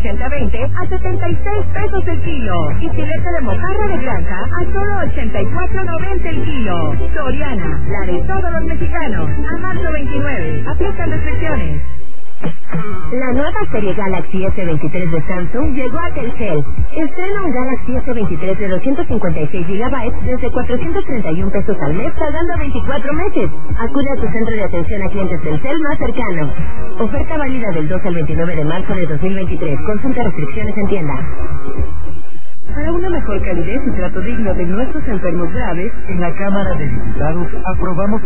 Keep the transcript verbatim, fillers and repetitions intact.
ochenta veinte a setenta y seis pesos el kilo. Y filete de mojarra de granja a solo ochenta y cuatro noventa el kilo. Soriana, la de todos los mexicanos. A marzo veintinueve. Aplican restricciones. La nueva serie Galaxy S veintitrés de Samsung llegó a Telcel. Estrena un Galaxy S veintitrés de doscientos cincuenta y seis gigabytes desde cuatrocientos treinta y un pesos al mes, pagando veinticuatro meses. Acude a tu centro de atención a clientes Telcel más cercano. Oferta válida del dos al veintinueve de marzo de dos mil veintitrés. Consulta restricciones en tienda. Para una mejor calidez y trato digno de nuestros enfermos graves, en la Cámara de Diputados aprobamos